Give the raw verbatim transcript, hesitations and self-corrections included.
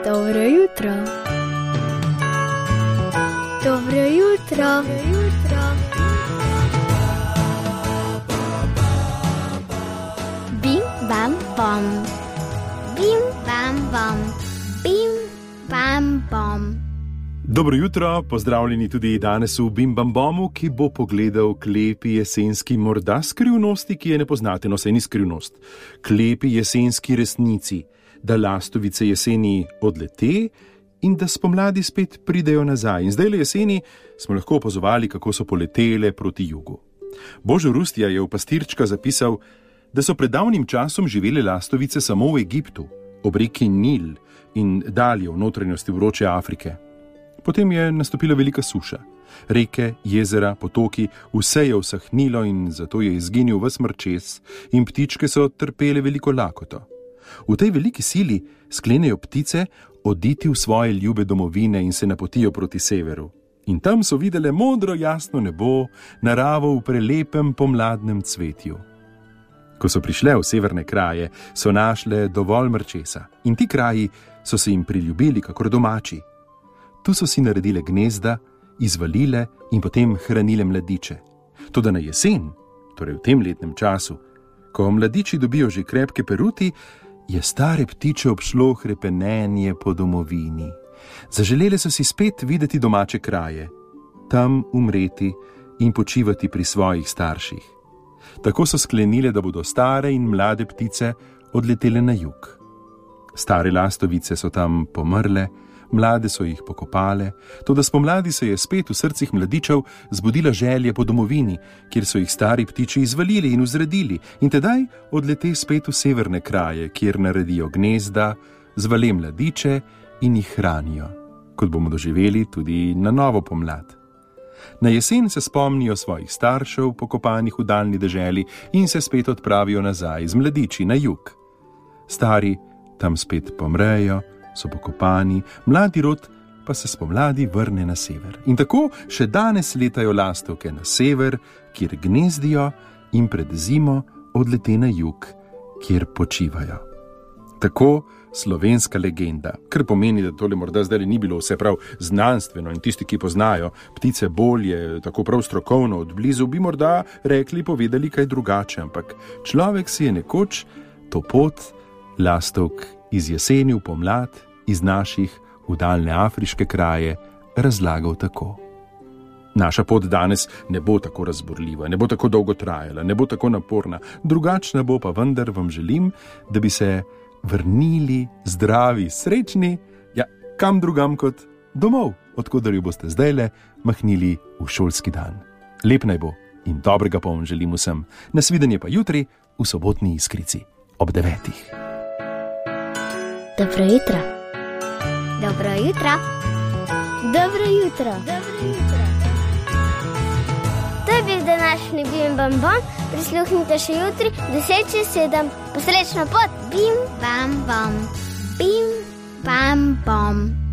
Dobro jutro. Dobro jutro. Dobro jutro. Bim bam bom. Bim bam bom. Bim bam bom. Dobro jutro, pozdravljeni tudi danes v Bim Bam Bomu, ki bo pogledal k lepi jesenski morda skrivnosti, ki je ne poznate, no saj ni skrivnost. K lepi jesenski resnici, da lastovice jeseni odlete in da spomladi spet pridejo nazaj. In zdaj le jeseni smo lahko opazovali, kako so poletele proti jugu. Božo Rustja je v Pastirčka zapisal, da so pred davnim časom živele lastovice samo v Egiptu, ob reki Nil in dalje v notranjosti vroče Afrike. Potem je nastopila velika suša. Reke, jezera, potoki, vse je usahnilo in zato je izginil ves mrčes in ptičke so trpele veliko lakoto. V tej veliki sili sklenejo ptice oditi v svoje ljube domovine in se napotijo proti severu. In tam so videle modro jasno nebo, naravo v prelepem pomladnem cvetju. Ko so prišle v severne kraje, so našle dovolj mrčesa in ti kraji so se jim priljubili kakor domači. Tu so si naredile gnezda, izvalile in potem hranile mladiče. Toda na jesen, torej v tem letnem času, ko mladiči dobijo že krepke peruti, je stare ptiče obšlo hrepenenje po domovini. Zaželele so si spet videti domače kraje, tam umreti in počivati pri svojih starših. Tako so sklenile, da bodo stare in mlade ptice odletele na jug. Stare lastovice so tam pomrle, mlade so jih pokopale, toda spomladi se je spet v srcih mladičev zbudila želja po domovini, kjer so jih stari ptiči izvalili in vzredili, in tedaj odlete spet v severne kraje, kjer naredijo gnezda, zvale mladiče in jih hranijo, kot bomo doživeli tudi na novo pomlad. Na jesen se spomnijo svojih staršev, pokopanih v daljni deželi, in se spet odpravijo nazaj z mladiči na jug. Stari tam spet pomrejo, so pokopani, mladi rod pa se spomladi vrne na sever. In tako še danes letajo lastovke na sever, kjer gnezdijo, in pred zimo odlete na jug, kjer počivajo. Tako slovenska legenda, kar pomeni, da tole morda zdaj ni bilo vse prav znanstveno in tisti, ki poznajo ptice bolje, tako prav strokovno od blizu, bi morda rekli, povedali kaj drugače, ampak človek si je nekoč to pot lastovk iz jeseni v pomlad, iz naših v daljne afriške kraje, razlagal tako. Naša pot danes ne bo tako razburljiva, ne bo tako dolgo trajala, ne bo tako naporna, drugačna bo, pa vendar vam želim, da bi se vrnili zdravi, srečni, ja, kam drugam kot domov, odkudar jo boste zdajle mahnili v šolski dan. Lep naj bo in dobrega pa vam želim vsem. Nasvidenje pa jutri v sobotni Iskrici ob devetih. Dobro jutro. Dobro jutro. Dobro jutro. Dobro jutro. To je bil današnji Bim Bam Bom. Prisluhnite še jutri, deset čez sedem. Posrečno pot. Bim Bam Bom. Bim Bam Bom.